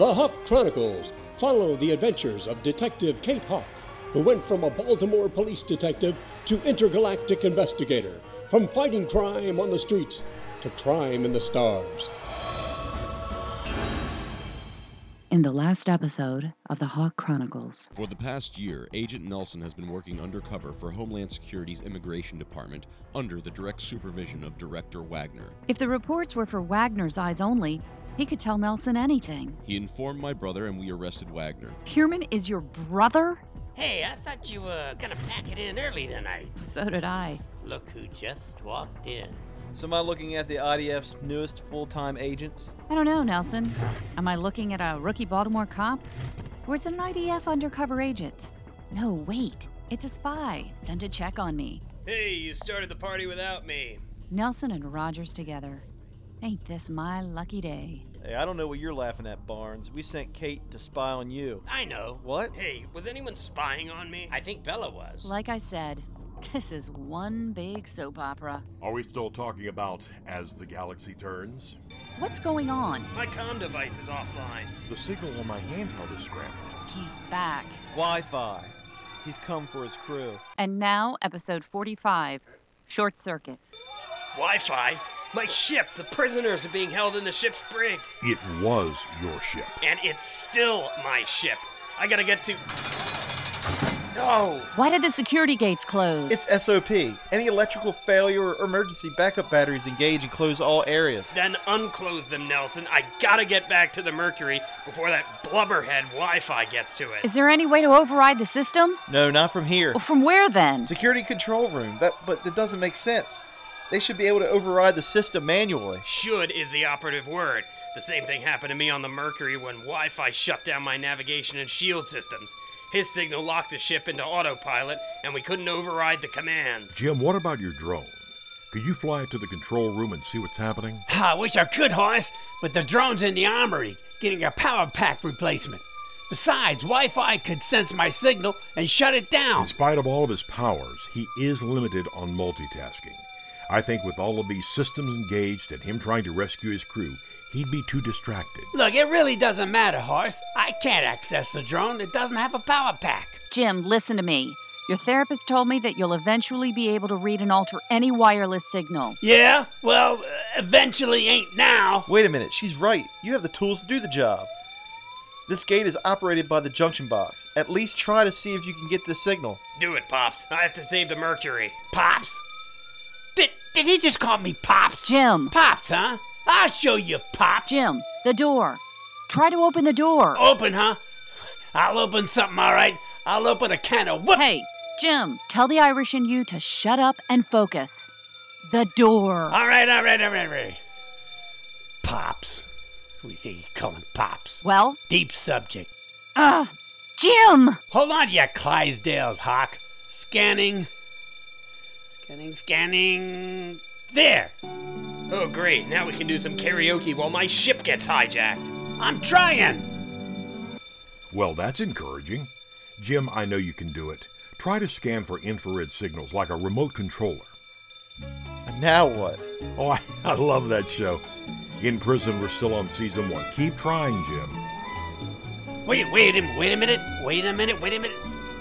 The Hawk Chronicles follow the adventures of Detective Kate Hawk, who went from a Baltimore police detective to intergalactic investigator, from fighting crime on the streets to crime in the stars. In the last episode of the Hawk Chronicles. For the past year, Agent Nelson has been working undercover for Homeland Security's Immigration Department under the direct supervision of Director Wagner. If the reports were for Wagner's eyes only, he could tell Nelson anything. He informed my brother and we arrested Wagner. Pierman is your brother? Hey, I thought you were gonna pack it in early tonight. So did I. Look who just walked in. So am I looking at the IDF's newest full-time agents? I don't know, Nelson. Am I looking at a rookie Baltimore cop? Or is it an IDF undercover agent? No, wait. It's a spy sent to check on me. Hey, you started the party without me. Nelson and Rogers together. Ain't this my lucky day? Hey, I don't know what you're laughing at, Barnes. We sent Kate to spy on you. I know. What? Hey, was anyone spying on me? I think Bella was. Like I said, this is one big soap opera. Are we still talking about As the Galaxy Turns? What's going on? My comm device is offline. The signal on my handheld is scrambled. He's back. Wi-Fi. He's come for his crew. And now, episode 45, Short Circuit. Wi-Fi? My ship! The prisoners are being held in the ship's brig. It was your ship. And it's still my ship. I gotta get to... No! Why did the security gates close? It's SOP. Any electrical failure or emergency backup batteries engage and close all areas. Then unclose them, Nelson. I gotta get back to the Mercury before that blubberhead Wi-Fi gets to it. Is there any way to override the system? No, not from here. Well, from where then? Security control room. But that doesn't make sense. They should be able to override the system manually. Should is the operative word. The same thing happened to me on the Mercury when Wi-Fi shut down my navigation and shield systems. His signal locked the ship into autopilot, and we couldn't override the command. Jim, what about your drone? Could you fly it to the control room and see what's happening? I wish I could, Horace, but the drone's in the armory, getting a power pack replacement. Besides, Wi-Fi could sense my signal and shut it down. In spite of all of his powers, he is limited on multitasking. I think with all of these systems engaged and him trying to rescue his crew, he'd be too distracted. Look, it really doesn't matter, Horace. I can't access the drone. It doesn't have a power pack. Jim, listen to me. Your therapist told me that you'll eventually be able to read and alter any wireless signal. Yeah? Well, eventually ain't now. Wait a minute, she's right. You have the tools to do the job. This gate is operated by the junction box. At least try to see if you can get the signal. Do it, Pops. I have to save the Mercury. Pops? Did he just call me Pops? Jim. Pops, huh? I'll show you, Pops. Jim, the door. Try to open the door. Open, huh? I'll open something, all right. I'll open a can of whoop. Hey, Jim, tell the Irish in you to shut up and focus. The door. All right. Pops. Who do you think you calling Pops? Well? Deep subject. Jim! Hold on to your Clydesdales, Hawk. Scanning. There. Oh, great. Now we can do some karaoke while my ship gets hijacked. I'm trying. Well, that's encouraging. Jim, I know you can do it. Try to scan for infrared signals like a remote controller. Now what? Oh, I love that show. In Prison, we're still on season 1. Keep trying, Jim. Wait a minute.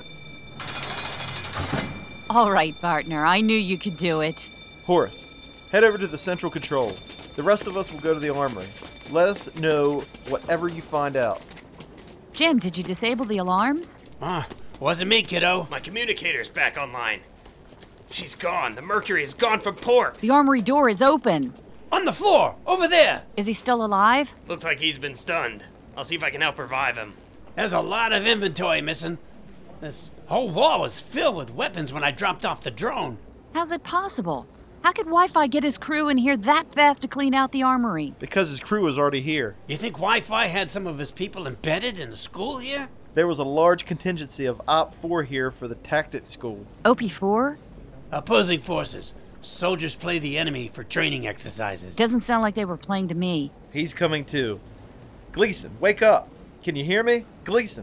All right, partner. I knew you could do it. Horace, head over to the central control. The rest of us will go to the armory. Let us know whatever you find out. Jim, did you disable the alarms? Wasn't me, kiddo. My communicator's back online. She's gone. The Mercury is gone from port. The armory door is open. On the floor, over there. Is he still alive? Looks like he's been stunned. I'll see if I can help revive him. There's a lot of inventory missing. This whole wall was filled with weapons when I dropped off the drone. How's it possible? How could Wi-Fi get his crew in here that fast to clean out the armory? Because his crew was already here. You think Wi-Fi had some of his people embedded in the school here? There was a large contingency of Op-4 here for the tactics school. OP4? Opposing forces. Soldiers play the enemy for training exercises. Doesn't sound like they were playing to me. He's coming too. Gleason, wake up. Can you hear me? Gleason.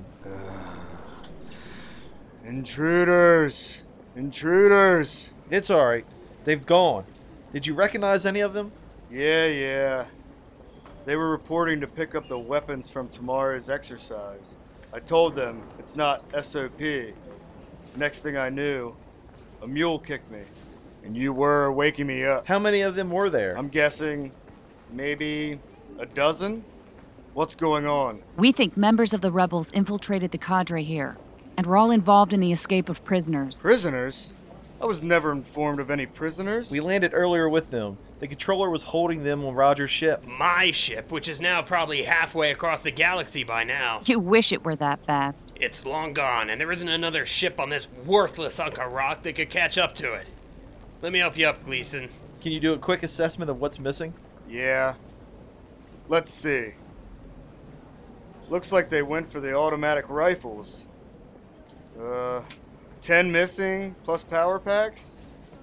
Intruders! It's alright. They've gone. Did you recognize any of them? Yeah. They were reporting to pick up the weapons from tomorrow's exercise. I told them it's not SOP. Next thing I knew, a mule kicked me. And you were waking me up. How many of them were there? I'm guessing maybe a dozen? What's going on? We think members of the rebels infiltrated the cadre here, and we're all involved in the escape of prisoners. Prisoners? I was never informed of any prisoners. We landed earlier with them. The controller was holding them on Roger's ship. My ship, which is now probably halfway across the galaxy by now. You wish it were that fast. It's long gone, and there isn't another ship on this worthless hunk of rock that could catch up to it. Let me help you up, Gleason. Can you do a quick assessment of what's missing? Yeah. Let's see. Looks like they went for the automatic rifles. 10 missing, plus power packs.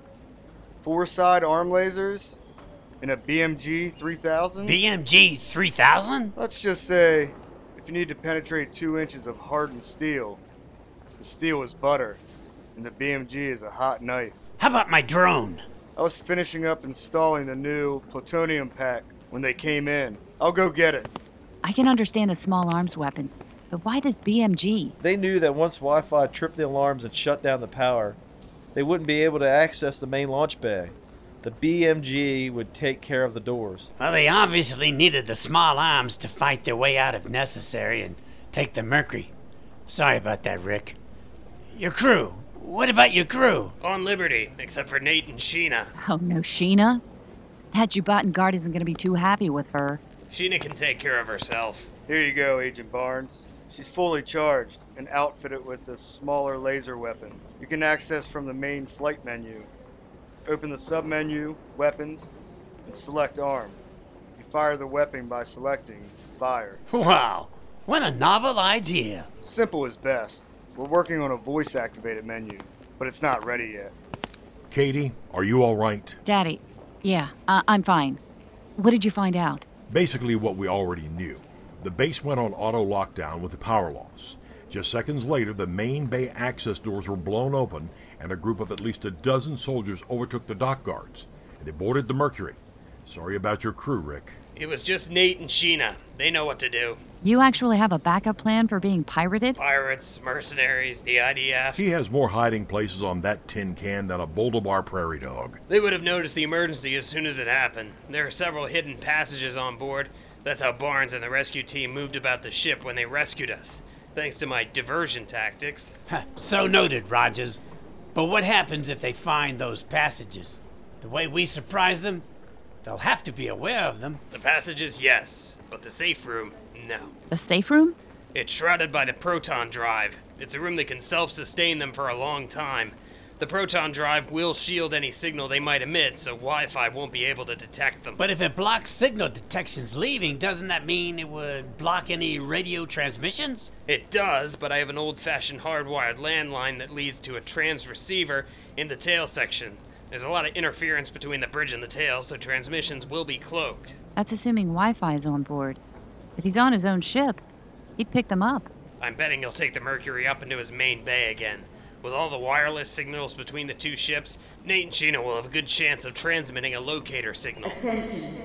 4 side arm lasers. And a BMG 3000. BMG 3000? Let's just say, if you need to penetrate 2 inches of hardened steel, the steel is butter, and the BMG is a hot knife. How about my drone? I was finishing up installing the new plutonium pack when they came in. I'll go get it. I can understand the small arms weapons, but why this BMG? They knew that once Wi-Fi tripped the alarms and shut down the power, they wouldn't be able to access the main launch bay. The BMG would take care of the doors. Well, they obviously needed the small arms to fight their way out if necessary and take the Mercury. Sorry about that, Rick. Your crew. What about your crew? On Liberty, except for Nate and Sheena. Oh no, Sheena? That Jubatan guard isn't going to be too happy with her. Sheena can take care of herself. Here you go, Agent Barnes. She's fully charged and outfitted with this smaller laser weapon. You can access from the main flight menu. Open the sub-menu, Weapons, and select Arm. You fire the weapon by selecting Fire. Wow, what a novel idea. Simple is best. We're working on a voice-activated menu, but it's not ready yet. Katie, are you all right? Daddy, yeah, I'm fine. What did you find out? Basically what we already knew. The base went on auto lockdown with the power loss. Just seconds later, the main bay access doors were blown open, and a group of at least a dozen soldiers overtook the dock guards. They boarded the Mercury. Sorry about your crew, Rick. It was just Nate and Sheena. They know what to do. You actually have a backup plan for being pirated? Pirates, mercenaries, the IDF. He has more hiding places on that tin can than a Boldabar prairie dog. They would have noticed the emergency as soon as it happened. There are several hidden passages on board. That's how Barnes and the rescue team moved about the ship when they rescued us. Thanks to my diversion tactics. So noted, Rogers. But what happens if they find those passages? The way we surprise them, they'll have to be aware of them. The passages, yes. But the safe room, no. The safe room? It's shrouded by the proton drive. It's a room that can self-sustain them for a long time. The proton drive will shield any signal they might emit, so Wi-Fi won't be able to detect them. But if it blocks signal detections leaving, doesn't that mean it would block any radio transmissions? It does, but I have an old-fashioned hardwired landline that leads to a transreceiver in the tail section. There's a lot of interference between the bridge and the tail, so transmissions will be cloaked. That's assuming Wi-Fi is on board. If he's on his own ship, he'd pick them up. I'm betting he'll take the Mercury up into his main bay again. With all the wireless signals between the two ships, Nate and Sheena will have a good chance of transmitting a locator signal. Attention,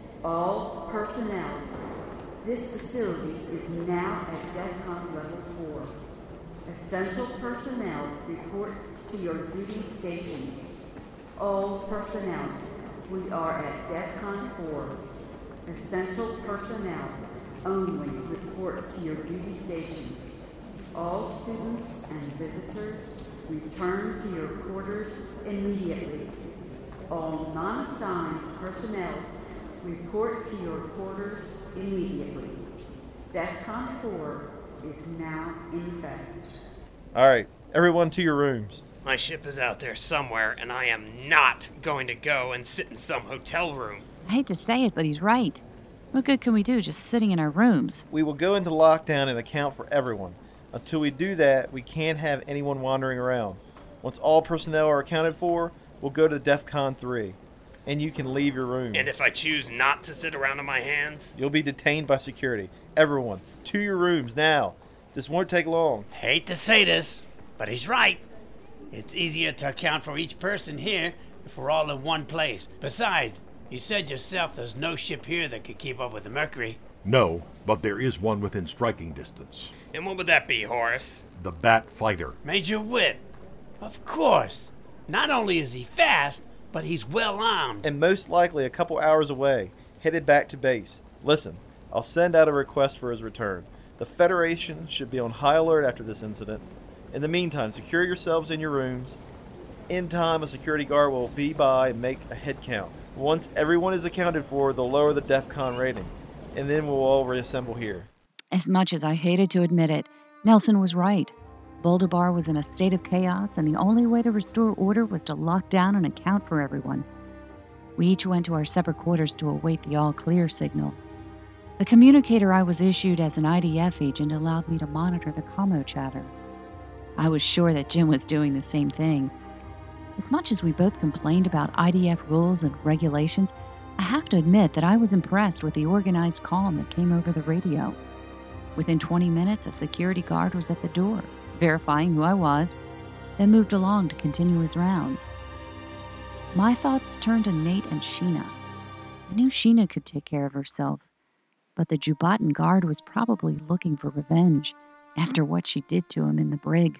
all personnel. This facility is now at DEFCON Level 4. Essential personnel report to your duty stations. All personnel, we are at DEFCON 4. Essential personnel only report to your duty stations. All students and visitors return to your quarters immediately. All non-assigned personnel report to your quarters immediately. DEFCON 4 is now in effect. All right, everyone to your rooms. My ship is out there somewhere, and I am not going to go and sit in some hotel room. I hate to say it, but he's right. What good can we do just sitting in our rooms? We will go into lockdown and account for everyone. Until we do that, we can't have anyone wandering around. Once all personnel are accounted for, we'll go to DEFCON 3, and you can leave your room. And if I choose not to sit around on my hands? You'll be detained by security. Everyone, to your rooms now. This won't take long. Hate to say this, but he's right. It's easier to account for each person here if we're all in one place. Besides, You said yourself there's no ship here that could keep up with the Mercury. No, but there is one within striking distance. And what would that be, Horace? The Bat Fighter. Major Whip. Of course. Not only is he fast, but he's well armed. And most likely a couple hours away, headed back to base. Listen, I'll send out a request for his return. The Federation should be on high alert after this incident. In the meantime, secure yourselves in your rooms. In time, a security guard will be by and make a head count. Once everyone is accounted for, they'll lower the DEFCON rating, and then we'll all reassemble here. As much as I hated to admit it, Nelson was right. Boldabar was in a state of chaos, and the only way to restore order was to lock down and account for everyone. We each went to our separate quarters to await the all-clear signal. The communicator I was issued as an IDF agent allowed me to monitor the commo chatter. I was sure that Jim was doing the same thing. As much as we both complained about IDF rules and regulations, I have to admit that I was impressed with the organized calm that came over the radio. Within 20 minutes, a security guard was at the door, verifying who I was, then moved along to continue his rounds. My thoughts turned to Nate and Sheena. I knew Sheena could take care of herself, but the Jubatan guard was probably looking for revenge after what she did to him in the brig.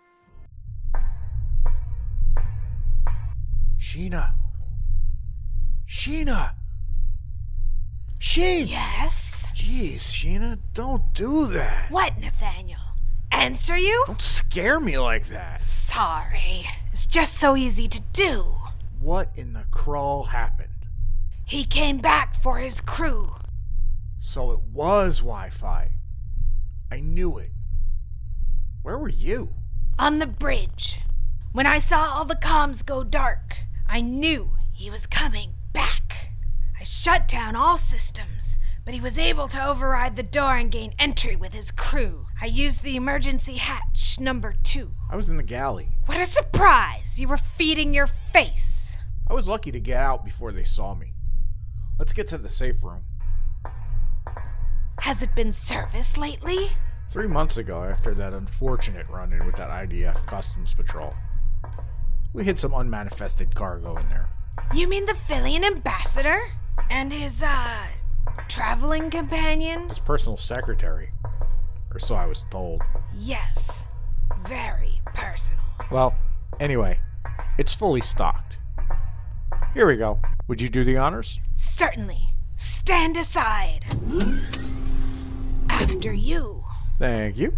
Sheena! Sheena! Sheen! Yes? Jeez, Sheena, don't do that. What, Nathaniel? Answer you? Don't scare me like that. Sorry. It's just so easy to do. What in the crawl happened? He came back for his crew. So it was Wi-Fi. I knew it. Where were you? On the bridge. When I saw all the comms go dark, I knew he was coming back. I shut down all systems, but he was able to override the door and gain entry with his crew. I used the emergency hatch number 2. I was in the galley. What a surprise! You were feeding your face. I was lucky to get out before they saw me. Let's get to the safe room. Has it been serviced lately? 3 months ago, after that unfortunate run-in with that IDF customs patrol, we hid some unmanifested cargo in there. You mean the Philian ambassador? And his, traveling companion? His personal secretary. Or so I was told. Yes. Very personal. Well, anyway, it's fully stocked. Here we go. Would you do the honors? Certainly. Stand aside. After you. Thank you.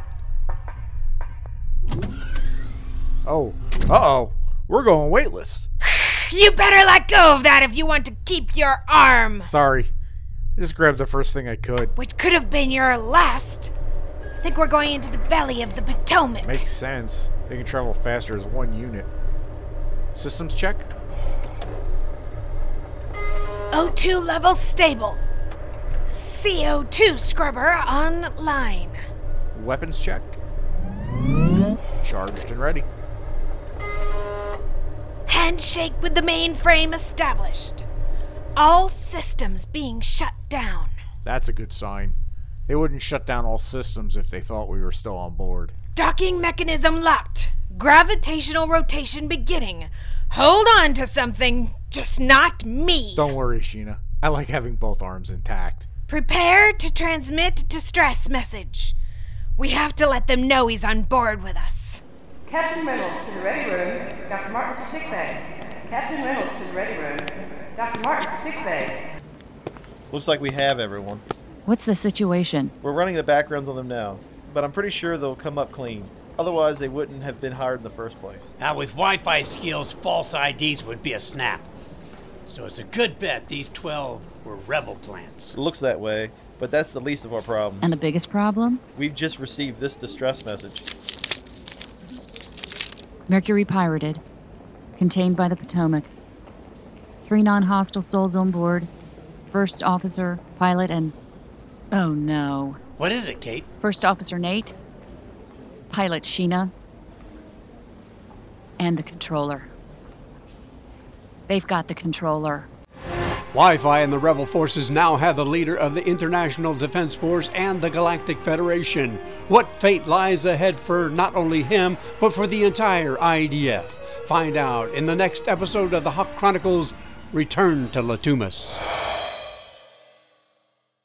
Oh, uh-oh. We're going weightless. You better let go of that if you want to keep your arm. Sorry. I just grabbed the first thing I could. Which could have been your last. I think we're going into the belly of the Potomac. Makes sense. They can travel faster as one unit. Systems check? O2 level stable. CO2 scrubber online. Weapons check? Charged and ready. Handshake with the mainframe established. All systems being shut down. That's a good sign. They wouldn't shut down all systems if they thought we were still on board. Docking mechanism locked. Gravitational rotation beginning. Hold on to something, just not me. Don't worry, Sheena. I like having both arms intact. Prepare to transmit distress message. We have to let them know he's on board with us. Captain Reynolds to the ready room. Dr. Martin to sickbay. Captain Reynolds to the ready room. Dr. Martin to sickbay. Looks like we have everyone. What's the situation? We're running the backgrounds on them now, but I'm pretty sure they'll come up clean. Otherwise, they wouldn't have been hired in the first place. Now, with Wi-Fi skills, false IDs would be a snap. So it's a good bet these 12 were rebel plants. It looks that way, but that's the least of our problems. And the biggest problem? We've just received this distress message. Mercury pirated. Contained by the Potomac. 3 non-hostile souls on board. First officer, pilot, and... Oh no. What is it, Kate? First officer Nate. Pilot Sheena. And the controller. They've got the controller. Wi-Fi and the rebel forces now have the leader of the International Defense Force and the Galactic Federation. What fate lies ahead for not only him, but for the entire IDF? Find out in the next episode of the Hawk Chronicles, return to Latumas.